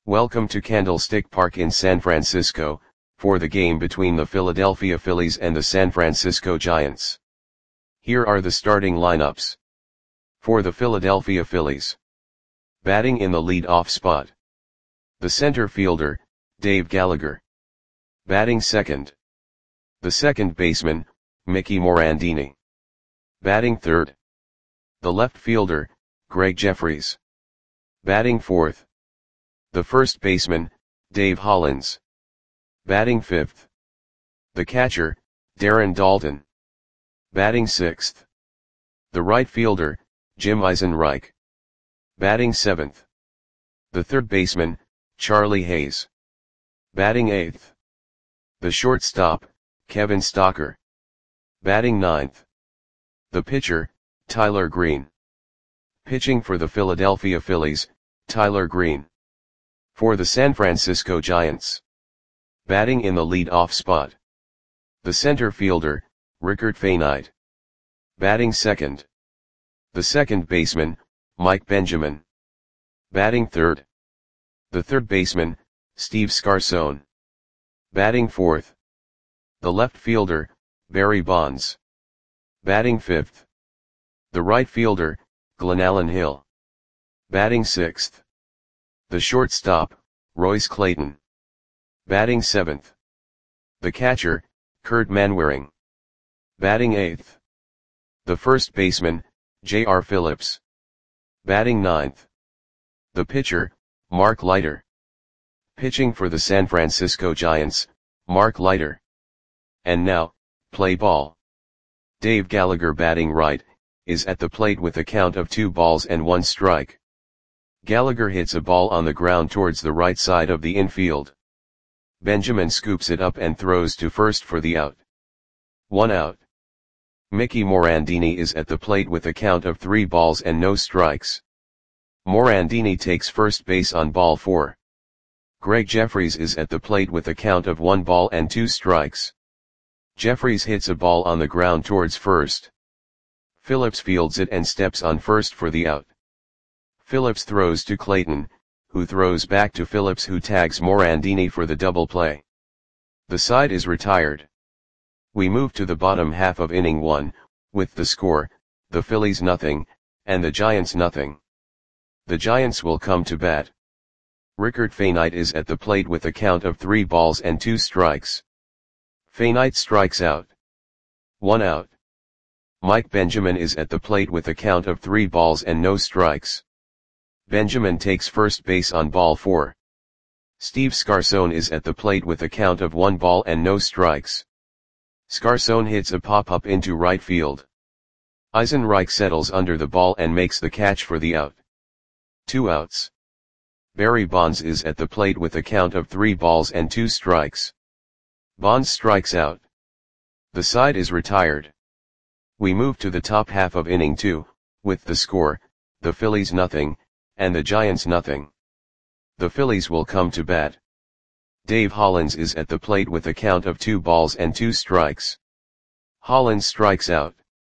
Welcome to Candlestick Park in San Francisco, for the game between the Philadelphia Phillies and the San Francisco Giants. Here are the starting lineups. For the Philadelphia Phillies. Batting in the lead-off spot. The center fielder, Dave Gallagher. Batting second. The second baseman, Mickey Morandini. Batting third. The left fielder, Gregg Jefferies. Batting fourth. The first baseman, Dave Hollins. Batting fifth. The catcher, Darren Daulton. Batting sixth. The right fielder, Jim Eisenreich. Batting seventh. The third baseman, Charlie Hayes. Batting eighth. The shortstop, Kevin Stocker. Batting ninth. The pitcher, Tyler Green. Pitching for the Philadelphia Phillies, Tyler Green. For the San Francisco Giants. Batting in the lead-off spot. The center fielder, Rickert Fahnight. Batting second. The second baseman, Mike Benjamin. Batting third. The third baseman, Steve Scarson. Batting fourth. The left fielder, Barry Bonds. Batting fifth. The right fielder, Glenallen Hill. Batting sixth. The shortstop, Royce Clayton. Batting seventh. The catcher, Kurt Manwaring. Batting eighth. The first baseman, J.R. Phillips. Batting ninth. The pitcher, Mark Leiter. Pitching for the San Francisco Giants, Mark Leiter. And now, play ball. Dave Gallagher batting right, is at the plate with a count of 2 balls and 1 strike. Gallagher hits a ball on the ground towards the right side of the infield. Benjamin scoops it up and throws to first for the out. 1 out. Mickey Morandini is at the plate with a count of 3 balls and no strikes. Morandini takes first base on ball 4. Gregg Jefferies is at the plate with a count of 1 ball and 2 strikes. Jefferies hits a ball on the ground towards first. Phillips fields it and steps on first for the out. Phillips throws to Clayton, who throws back to Phillips, who tags Morandini for the double play. The side is retired. We move to the bottom half of inning 1, with the score, the Phillies nothing, and the Giants nothing. The Giants will come to bat. Rickert Fahnight is at the plate with a count of 3 balls and 2 strikes. Fahnight strikes out. 1 out. Mike Benjamin is at the plate with a count of 3 balls and no strikes. Benjamin takes first base on ball 4. Steve Scarson is at the plate with a count of 1 ball and no strikes. Scarson hits a pop-up into right field. Eisenreich settles under the ball and makes the catch for the out. 2 outs. Barry Bonds is at the plate with a count of 3 balls and 2 strikes. Bonds strikes out. The side is retired. We move to the top half of inning 2, with the score, the Phillies nothing, and the Giants nothing. The Phillies will come to bat. Dave Hollins is at the plate with a count of 2 balls and 2 strikes. Hollins strikes out.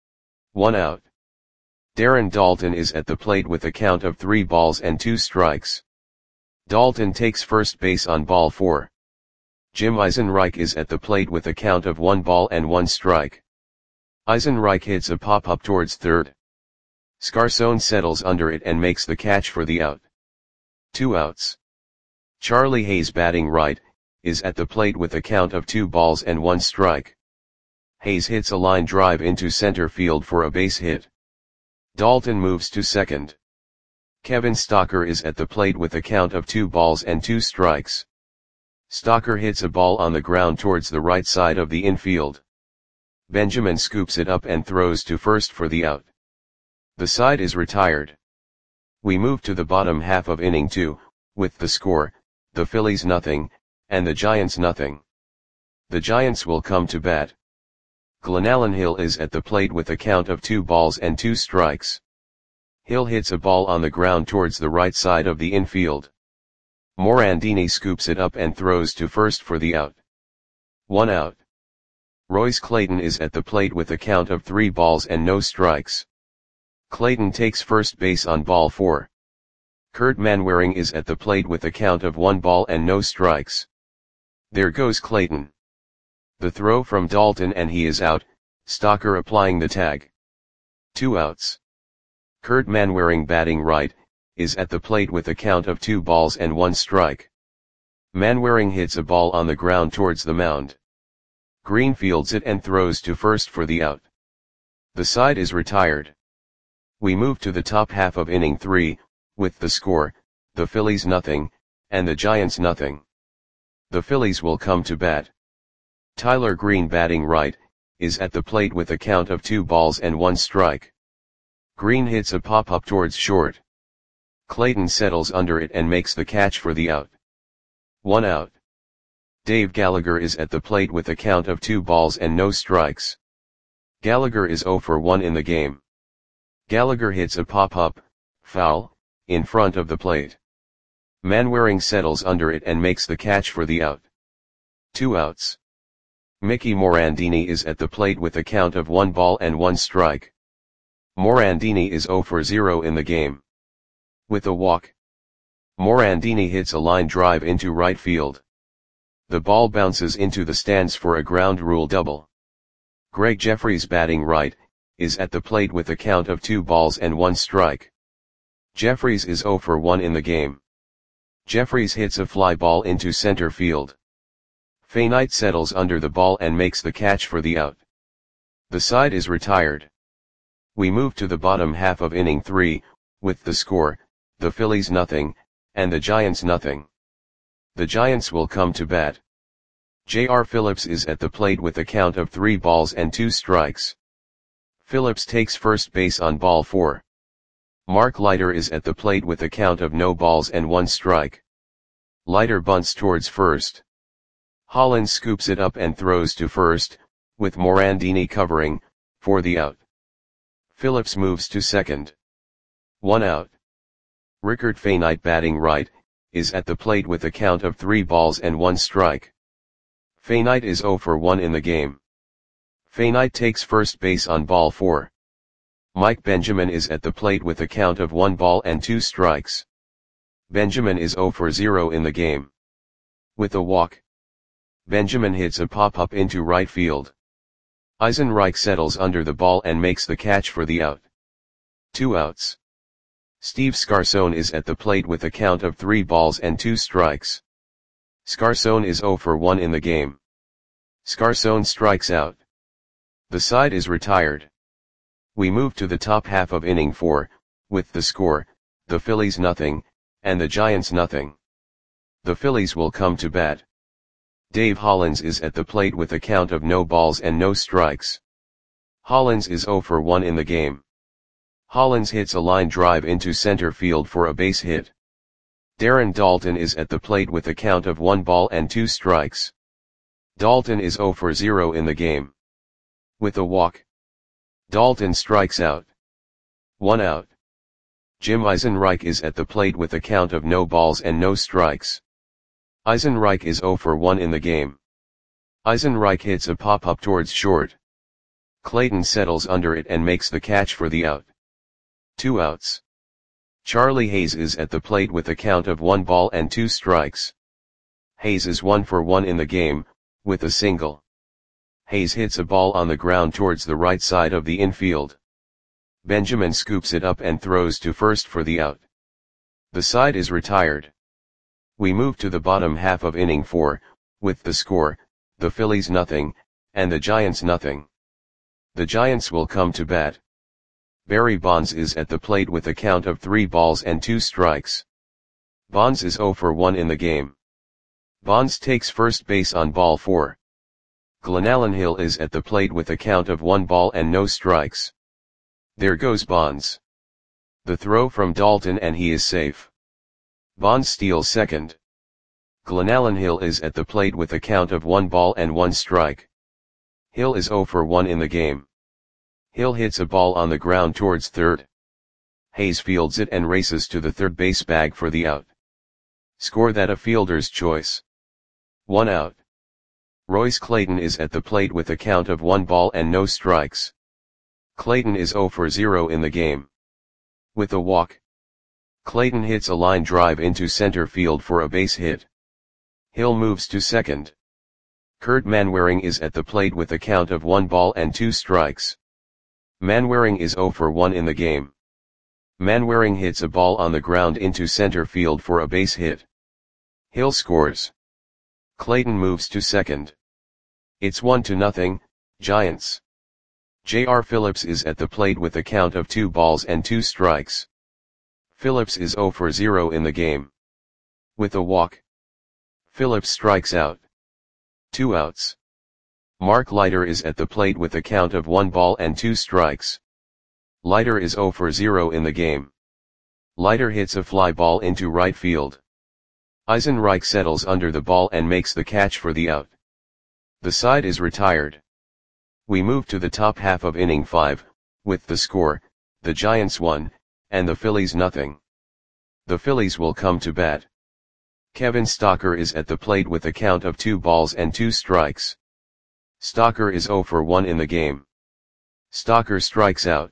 1 out. Darren Daulton is at the plate with a count of 3 balls and 2 strikes. Daulton takes first base on ball 4. Jim Eisenreich is at the plate with a count of 1 ball and 1 strike. Eisenreich hits a pop-up towards third. Scarson settles under it and makes the catch for the out. 2 outs. Charlie Hayes batting right, is at the plate with a count of 2 balls and 1 strike. Hayes hits a line drive into center field for a base hit. Daulton moves to second. Kevin Stocker is at the plate with a count of 2 balls and 2 strikes. Stocker hits a ball on the ground towards the right side of the infield. Benjamin scoops it up and throws to first for the out. The side is retired. We move to the bottom half of inning 2, with the score, the Phillies nothing, and the Giants nothing. The Giants will come to bat. Glenallen Hill is at the plate with a count of 2 balls and 2 strikes. Hill hits a ball on the ground towards the right side of the infield. Morandini scoops it up and throws to first for the out. 1 out. Royce Clayton is at the plate with a count of 3 balls and no strikes. Clayton takes first base on ball 4. Kurt Manwaring is at the plate with a count of 1 ball and no strikes. There goes Clayton. The throw from Dalton and he is out, Stocker applying the tag. 2 outs. Kurt Manwaring batting right, is at the plate with a count of 2 balls and 1 strike. Manwaring hits a ball on the ground towards the mound. Green fields it and throws to first for the out. The side is retired. We move to the top half of inning 3, with the score, the Phillies nothing, and the Giants nothing. The Phillies will come to bat. Tyler Green batting right, is at the plate with a count of 2 balls and 1 strike. Green hits a pop-up towards short. Clayton settles under it and makes the catch for the out. 1 out. Dave Gallagher is at the plate with a count of 2 balls and no strikes. Gallagher is 0 for 1 in the game. Gallagher hits a pop-up, foul, in front of the plate. Manwaring settles under it and makes the catch for the out. 2 outs. Mickey Morandini is at the plate with a count of 1 ball and 1 strike. Morandini is 0 for 0 in the game. With a walk, Morandini hits a line drive into right field. The ball bounces into the stands for a ground rule double. Greg Jeffries batting right, is at the plate with a count of 2 balls and 1 strike. Jeffries is 0 for 1 in the game. Jeffries hits a fly ball into center field. Fainite settles under the ball and makes the catch for the out. The side is retired. We move to the bottom half of inning 3, with the score, the Phillies nothing, and the Giants nothing. The Giants will come to bat. J.R. Phillips is at the plate with a count of 3 balls and 2 strikes. Phillips takes first base on ball 4. Mark Leiter is at the plate with a count of no balls and 1 strike. Leiter bunts towards first. Hollins scoops it up and throws to first, with Morandini covering, for the out. Phillips moves to second. 1 out. Rickard Fainite batting right, is at the plate with a count of 3 balls and 1 strike. Fainite is 0 for 1 in the game. Fainite takes first base on ball 4. Mike Benjamin is at the plate with a count of 1 ball and 2 strikes. Benjamin is 0 for 0 in the game. With a walk, Benjamin hits a pop-up into right field. Eisenreich settles under the ball and makes the catch for the out. 2 outs. Steve Scarson is at the plate with a count of 3 balls and 2 strikes. Scarson is 0 for 1 in the game. Scarson strikes out. The side is retired. We move to the top half of inning 4, with the score, the Phillies nothing, and the Giants nothing. The Phillies will come to bat. Dave Hollins is at the plate with a count of no balls and no strikes. Hollins is 0 for 1 in the game. Hollins hits a line drive into center field for a base hit. Darren Dalton is at the plate with a count of 1 ball and 2 strikes. Dalton is 0 for 0 in the game. With a walk, Dalton strikes out. 1 out. Jim Eisenreich is at the plate with a count of no balls and no strikes. Eisenreich is 0 for 1 in the game. Eisenreich hits a pop-up towards short. Clayton settles under it and makes the catch for the out. 2 outs. Charlie Hayes is at the plate with a count of 1 ball and 2 strikes. Hayes is 1 for 1 in the game, with a single. Hayes hits a ball on the ground towards the right side of the infield. Benjamin scoops it up and throws to first for the out. The side is retired. We move to the bottom half of inning 4, with the score, the Phillies nothing, and the Giants nothing. The Giants will come to bat. Barry Bonds is at the plate with a count of 3 balls and 2 strikes. Bonds is 0 for 1 in the game. Bonds takes first base on ball 4. Glenallen Hill is at the plate with a count of 1 ball and no strikes. There goes Bonds. The throw from Dalton and he is safe. Bonds steals second. Glenallen Hill is at the plate with a count of 1 ball and 1 strike. Hill is 0 for 1 in the game. Hill hits a ball on the ground towards third. Hayes fields it and races to the third base bag for the out. Score that a fielder's choice. 1 out. Royce Clayton is at the plate with a count of 1 ball and no strikes. Clayton is 0 for 0 in the game. With a walk, Clayton hits a line drive into center field for a base hit. Hill moves to second. Kurt Manwaring is at the plate with a count of 1 ball and 2 strikes. Manwaring is 0 for 1 in the game. Manwaring hits a ball on the ground into center field for a base hit. Hill scores. Clayton moves to second. It's 1-0, Giants. J.R. Phillips is at the plate with a count of 2 balls and 2 strikes. Phillips is 0 for 0 in the game. With a walk, Phillips strikes out. 2 outs. Mark Leiter is at the plate with a count of 1 ball and 2 strikes. Leiter is 0 for 0 in the game. Leiter hits a fly ball into right field. Eisenreich settles under the ball and makes the catch for the out. The side is retired. We move to the top half of inning 5, with the score, the Giants 1, and the Phillies 0. The Phillies will come to bat. Kevin Stocker is at the plate with a count of 2 balls and 2 strikes. Stocker is 0 for 1 in the game. Stocker strikes out.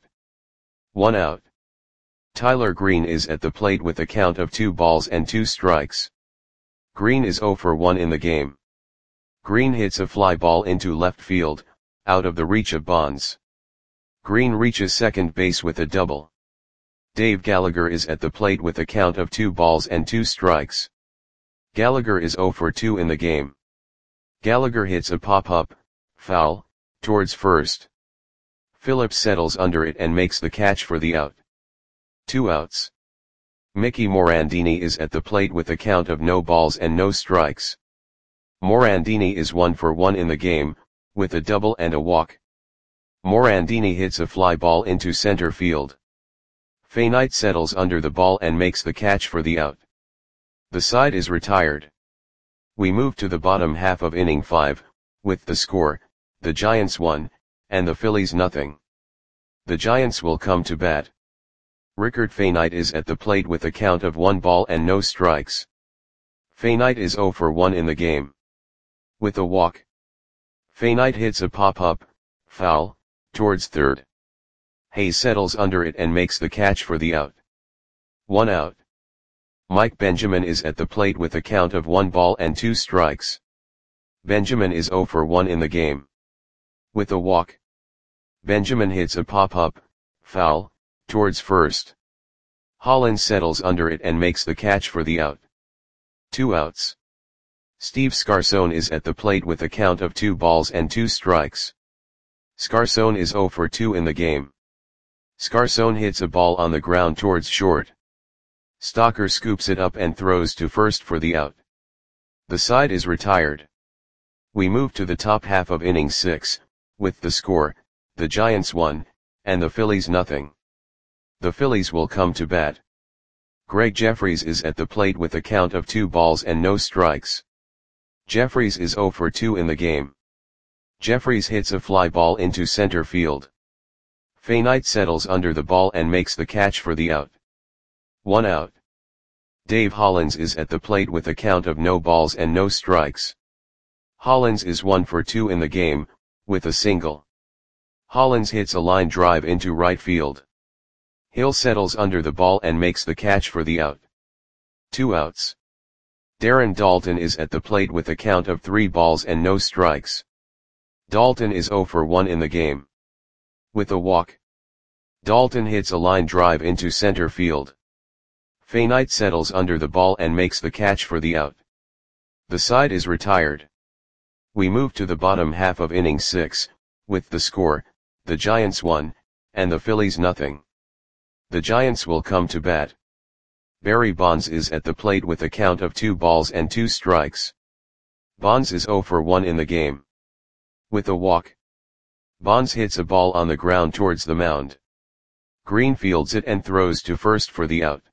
1 out. Tyler Green is at the plate with a count of 2 balls and 2 strikes. Green is 0 for 1 in the game. Green hits a fly ball into left field, out of the reach of Bonds. Green reaches second base with a double. Dave Gallagher is at the plate with a count of 2 balls and 2 strikes. Gallagher is 0 for 2 in the game. Gallagher hits a pop-up, foul, towards first. Phillips settles under it and makes the catch for the out. 2 outs. Mickey Morandini is at the plate with a count of no balls and no strikes. Morandini is 1 for 1 in the game, with a double and a walk. Morandini hits a fly ball into center field. Fainite settles under the ball and makes the catch for the out. The side is retired. We move to the bottom half of inning 5, with the score, the Giants 1, and the Phillies 0. The Giants will come to bat. Rickard Fainite is at the plate with a count of 1 ball and no strikes. Fainite is 0 for 1 in the game. With a walk, Fainite hits a pop-up, foul, towards third. Hayes settles under it and makes the catch for the out. 1 out. Mike Benjamin is at the plate with a count of 1 ball and 2 strikes. Benjamin is 0 for 1 in the game. With a walk, Benjamin hits a pop-up, foul, towards first. Hollins settles under it and makes the catch for the out. 2 outs. Steve Scarson is at the plate with a count of 2 balls and 2 strikes. Scarson is 0 for 2 in the game. Scarson hits a ball on the ground towards short. Stocker scoops it up and throws to first for the out. The side is retired. We move to the top half of inning 6, with the score, the Giants 1, and the Phillies 0. The Phillies will come to bat. Greg Jeffries is at the plate with a count of 2 balls and no strikes. Jeffries is 0 for 2 in the game. Jeffries hits a fly ball into center field. Fainite settles under the ball and makes the catch for the out. 1 out. Dave Hollins is at the plate with a count of no balls and no strikes. Hollins is 1 for 2 in the game, with a single. Hollins hits a line drive into right field. Hill settles under the ball and makes the catch for the out. 2 outs. Darren Daulton is at the plate with a count of 3 balls and no strikes. Daulton is 0 for 1 in the game. With a walk, Daulton hits a line drive into center field. Fainite settles under the ball and makes the catch for the out. The side is retired. We move to the bottom half of inning 6, with the score, the Giants 1, and the Phillies 0. The Giants will come to bat. Barry Bonds is at the plate with a count of 2 balls and 2 strikes. Bonds is 0 for 1 in the game. With a walk, Bonds hits a ball on the ground towards the mound. Green fields it and throws to first for the out.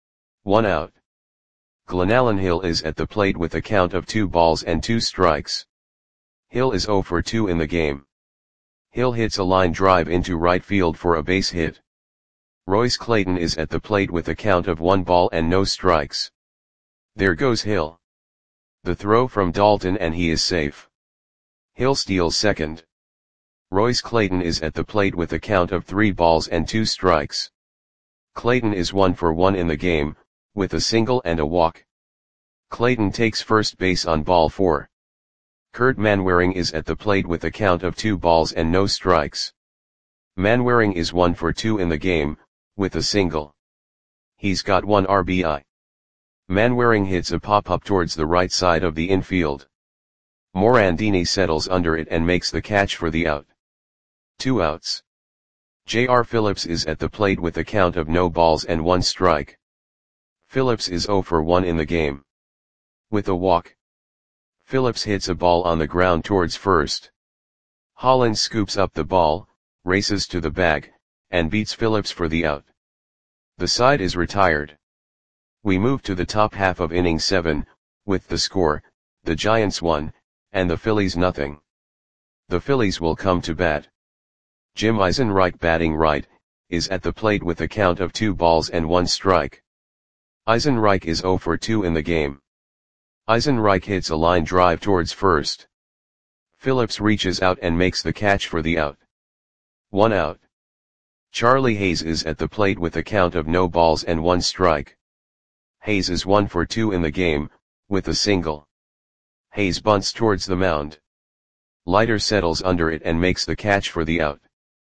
1 out. Glenallen Hill is at the plate with a count of 2 balls and 2 strikes. Hill is 0 for 2 in the game. Hill hits a line drive into right field for a base hit. Royce Clayton is at the plate with a count of 1 ball and no strikes. There goes Hill. The throw from Daulton and he is safe. Hill steals second. Royce Clayton is at the plate with a count of 3 balls and 2 strikes. Clayton is 1 for 1 in the game, with a single and a walk. Clayton takes first base on ball 4. Kurt Manwaring is at the plate with a count of 2 balls and no strikes. Manwaring is 1 for 2 in the game, with a single. He's got 1 RBI. Manwaring hits a pop-up towards the right side of the infield. Morandini settles under it and makes the catch for the out. 2 outs. J.R. Phillips is at the plate with a count of no balls and 1 strike. Phillips is 0 for 1 in the game. With a walk. Phillips hits a ball on the ground towards first. Holland scoops up the ball, races to the bag, and beats Phillips for the out. The side is retired. We move to the top half of inning 7, with the score, the Giants 1, and the Phillies nothing. The Phillies will come to bat. Jim Eisenreich, batting right, is at the plate with a count of 2 balls and 1 strike. Eisenreich is 0 for 2 in the game. Eisenreich hits a line drive towards first. Phillips reaches out and makes the catch for the out. 1 out. Charlie Hayes is at the plate with a count of no balls and 1 strike. Hayes is 1 for 2 in the game, with a single. Hayes bunts towards the mound. Leiter settles under it and makes the catch for the out.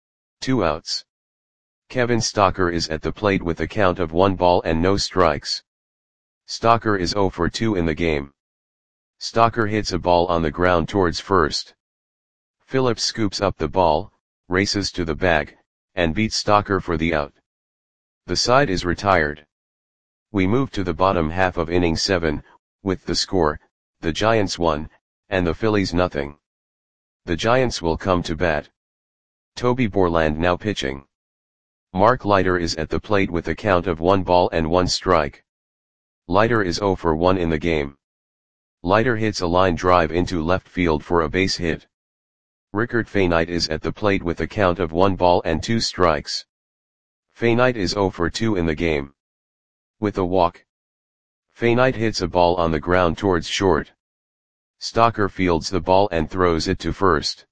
2 outs. Kevin Stocker is at the plate with a count of 1 ball and no strikes. Stocker is 0 for 2 in the game. Stocker hits a ball on the ground towards first. Phillips scoops up the ball, races to the bag, and beats Stocker for the out. The side is retired. We move to the bottom half of inning 7, with the score, the Giants 1, and the Phillies nothing. The Giants will come to bat. Toby Borland now pitching. Mark Leiter is at the plate with a count of 1 ball and 1 strike. Leiter is 0 for 1 in the game. Leiter hits a line drive into left field for a base hit. Rickard Fainite is at the plate with a count of 1 ball and 2 strikes. Fainite is 0 for 2 in the game. With a walk. Fainite hits a ball on the ground towards short. Stocker fields the ball and throws it to first.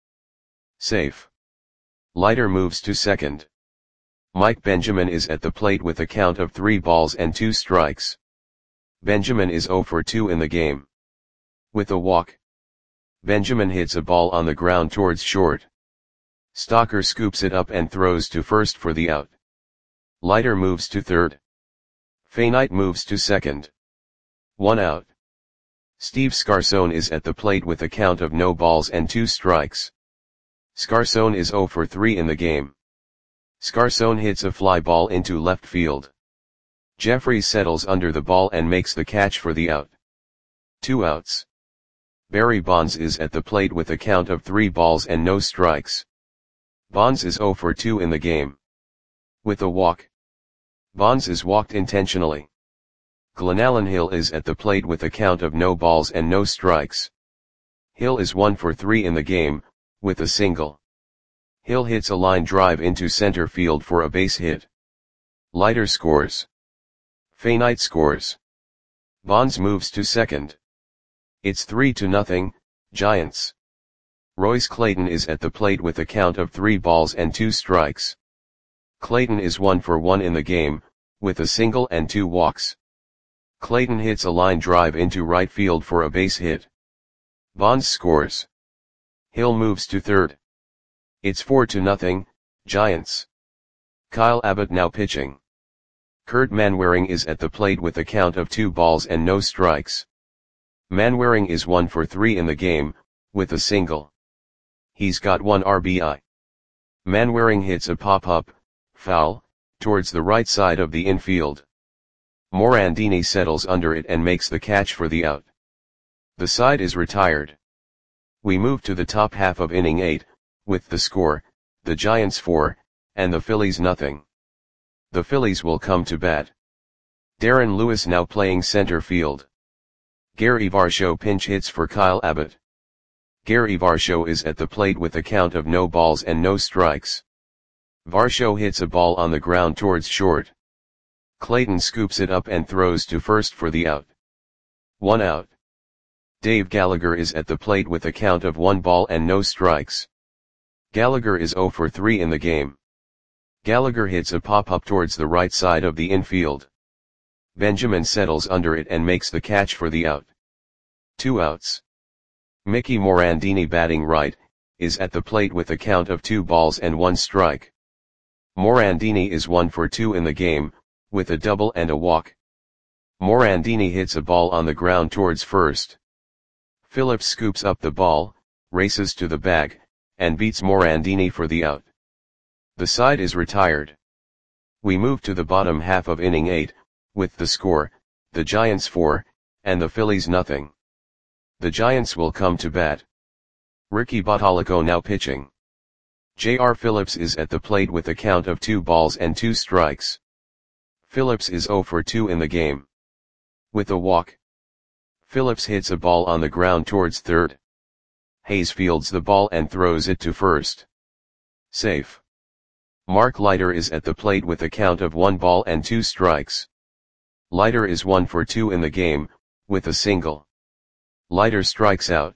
Safe. Leiter moves to second. Mike Benjamin is at the plate with a count of 3 balls and 2 strikes. Benjamin is 0 for 2 in the game. With a walk. Benjamin hits a ball on the ground towards short. Stocker scoops it up and throws to first for the out. Leiter moves to third. Fainite moves to second. 1 out. Steve Scarson is at the plate with a count of no balls and 2 strikes. Scarson is 0 for 3 in the game. Scarson hits a fly ball into left field. Jeffries settles under the ball and makes the catch for the out. 2 outs. Barry Bonds is at the plate with a count of 3 balls and no strikes. Bonds is 0 for 2 in the game. With a walk. Bonds is walked intentionally. Glenallen Hill is at the plate with a count of no balls and no strikes. Hill is 1 for 3 in the game, with a single. Hill hits a line drive into center field for a base hit. Leiter scores. Fainite scores. Bonds moves to second. It's 3-0, Giants. Royce Clayton is at the plate with a count of 3 balls and 2 strikes. Clayton is 1 for 1 in the game, with a single and 2 walks. Clayton hits a line drive into right field for a base hit. Bonds scores. Hill moves to third. It's 4-0, Giants. Kyle Abbott now pitching. Kurt Manwaring is at the plate with a count of 2 balls and no strikes. Manwaring is 1 for 3 in the game, with a single. He's got 1 RBI. Manwaring hits a pop-up, foul, towards the right side of the infield. Morandini settles under it and makes the catch for the out. The side is retired. We move to the top half of inning 8, with the score, the Giants 4, and the Phillies nothing. The Phillies will come to bat. Darren Lewis now playing center field. Gary Varsho pinch hits for Kyle Abbott. Gary Varsho is at the plate with a count of no balls and no strikes. Varsho hits a ball on the ground towards short. Clayton scoops it up and throws to first for the out. 1 out. Dave Gallagher is at the plate with a count of 1 ball and no strikes. Gallagher is 0 for 3 in the game. Gallagher hits a pop-up towards the right side of the infield. Benjamin settles under it and makes the catch for the out. 2 outs. Mickey Morandini, batting right, is at the plate with a count of 2 balls and 1 strike. Morandini is 1 for 2 in the game, with a double and a walk. Morandini hits a ball on the ground towards first. Phillips scoops up the ball, races to the bag, and beats Morandini for the out. The side is retired. We move to the bottom half of inning 8, with the score, the Giants 4, and the Phillies nothing. The Giants will come to bat. Ricky Bottalico now pitching. J.R. Phillips is at the plate with a count of 2 balls and 2 strikes. Phillips is 0 for 2 in the game. With a walk. Phillips hits a ball on the ground towards third. Hayes fields the ball and throws it to first. Safe. Mark Leiter is at the plate with a count of 1 ball and 2 strikes. Leiter is 1 for 2 in the game, with a single. Leiter strikes out.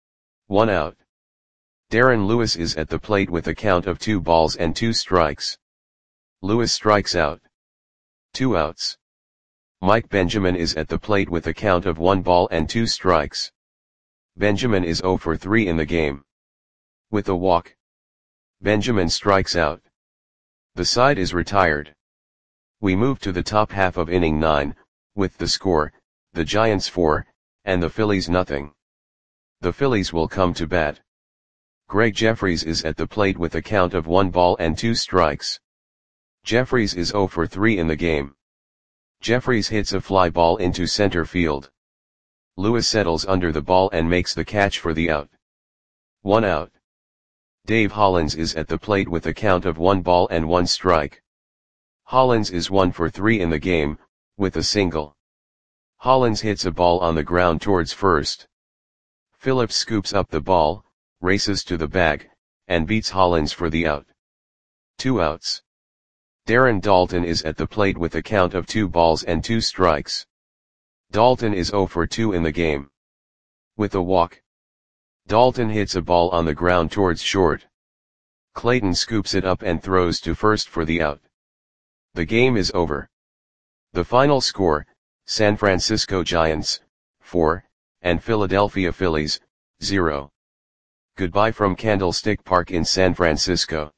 1 out. Darren Lewis is at the plate with a count of 2 balls and 2 strikes. Lewis strikes out. 2 outs. Mike Benjamin is at the plate with a count of 1 ball and 2 strikes. Benjamin is 0 for 3 in the game. With a walk. Benjamin strikes out. The side is retired. We move to the top half of inning 9, with the score, the Giants 4, and the Phillies nothing. The Phillies will come to bat. Greg Jeffries is at the plate with a count of 1 ball and 2 strikes. Jeffries is 0 for 3 in the game. Jeffries hits a fly ball into center field. Lewis settles under the ball and makes the catch for the out. 1 out. Dave Hollins is at the plate with a count of 1 ball and 1 strike. Hollins is 1 for 3 in the game, with a single. Hollins hits a ball on the ground towards first. Phillips scoops up the ball, races to the bag, and beats Hollins for the out. 2 outs. Darren Daulton is at the plate with a count of 2 balls and 2 strikes. Daulton is 0 for 2 in the game. With a walk. Daulton hits a ball on the ground towards short. Clayton scoops it up and throws to first for the out. The game is over. The final score, San Francisco Giants, 4, and Philadelphia Phillies, 0. Goodbye from Candlestick Park in San Francisco.